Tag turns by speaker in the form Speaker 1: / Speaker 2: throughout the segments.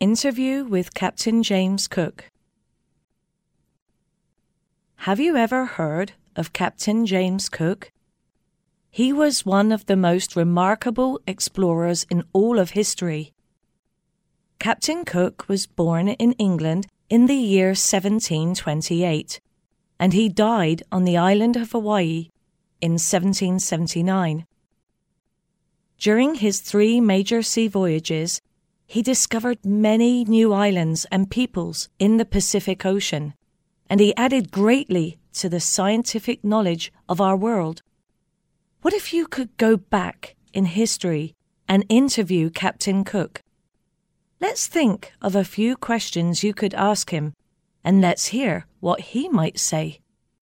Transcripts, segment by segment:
Speaker 1: Interview with Captain James Cook. Have you ever heard of Captain James Cook? He was one of the most remarkable explorers in all of history. Captain Cook was born in England in the year 1728, and he died on the island of Hawaii in 1779. During his 3 major sea voyages, he discovered many new islands and peoples in the Pacific Ocean, and he added greatly to the scientific knowledge of our world. What if you could go back in history and interview Captain Cook? Let's think of a few questions you could ask him, and let's hear what he might say.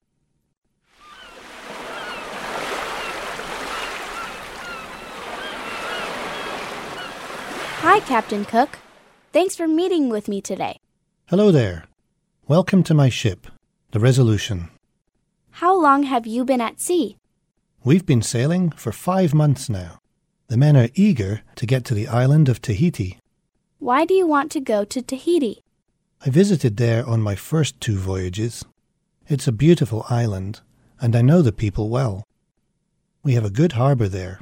Speaker 2: Hi, Captain Cook. Thanks for meeting with me today.
Speaker 3: Hello there. Welcome to my ship, the Resolution.
Speaker 2: How long have you been at sea?
Speaker 3: We've been sailing for 5 months now. The men are eager to get to the island of Tahiti.
Speaker 2: Why do you want to go to Tahiti?
Speaker 3: I visited there on my first 2 voyages. It's a beautiful island, and I know the people well. We have a good harbour there.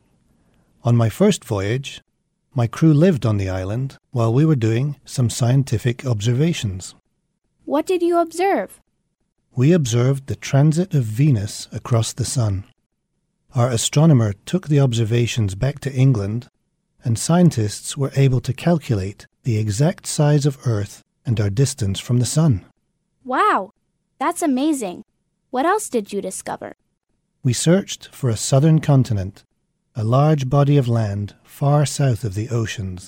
Speaker 3: On my first voyage, my crew lived on the island while we were doing some scientific observations.
Speaker 2: What did you observe?
Speaker 3: We observed the transit of Venus across the sun. Our astronomer took the observations back to England, and scientists were able to calculate the exact size of Earth and our distance from the sun.
Speaker 2: Wow, that's amazing. What else did you discover?
Speaker 3: We searched for a southern continent, a large body of land far south of the oceans.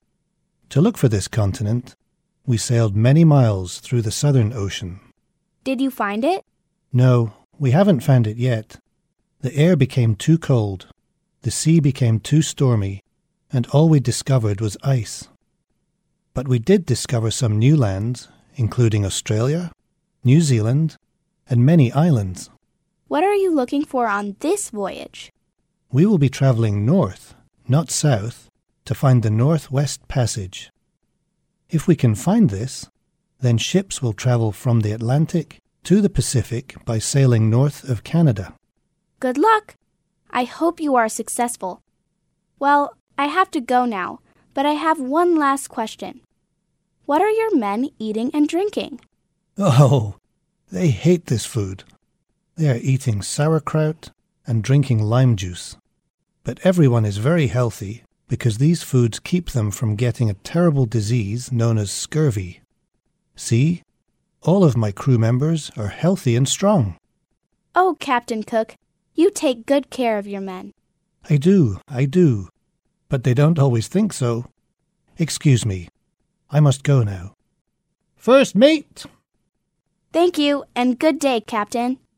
Speaker 3: To look for this continent, we sailed many miles through the Southern Ocean.
Speaker 2: Did you find it?
Speaker 3: No, we haven't found it yet. The air became too cold, the sea became too stormy, and all we discovered was ice. But we did discover some new lands, including Australia, New Zealand, and many islands.
Speaker 2: What are you looking for on this voyage?
Speaker 3: We will be travelling north, not south, to find the Northwest Passage. If we can find this, then ships will travel from the Atlantic to the Pacific by sailing north of Canada.
Speaker 2: Good luck! I hope you are successful. Well, I have to go now, but I have one last question. What are your men eating and drinking?
Speaker 3: Oh, they hate this food. They are eating sauerkraut and drinking lime juice. But everyone is very healthy because these foods keep them from getting a terrible disease known as scurvy. See, all of my crew members are healthy and strong.
Speaker 2: Oh, Captain Cook, you take good care of your men.
Speaker 3: I do. But they don't always think so. Excuse me, I must go now. First mate!
Speaker 2: Thank you, and good day, Captain.